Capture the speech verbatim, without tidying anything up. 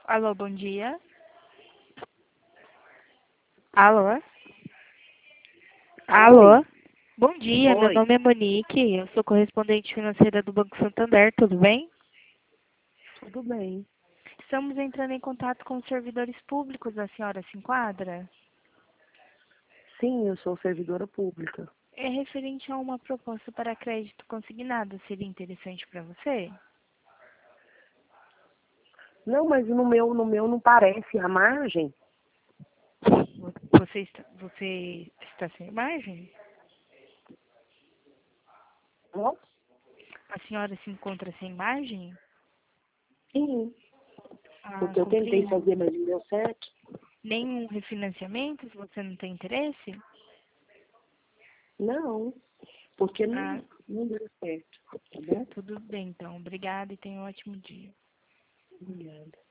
Alô, bom dia. Alô? Alô? Oi, Bom dia, meu oi, nome é Monique, eu sou correspondente financeira do Banco Santander, tudo bem? tudo bem? Estamos entrando em contato com os servidores públicos, a senhora se enquadra? Sim, eu sou servidora pública. É referente a uma proposta para crédito consignado, seria interessante para você? Não, mas no meu, no meu não parece a margem. Você está, você está sem imagem? Ó, A senhora se encontra sem imagem? sim, Ah, porque eu tentei compreendo. fazer, mas não deu certo. Nenhum refinanciamento, se você não tem interesse? Não, porque Ah, não, não deu certo, tá bom? tudo bem, então. Obrigada e tenha um ótimo dia. Obrigada.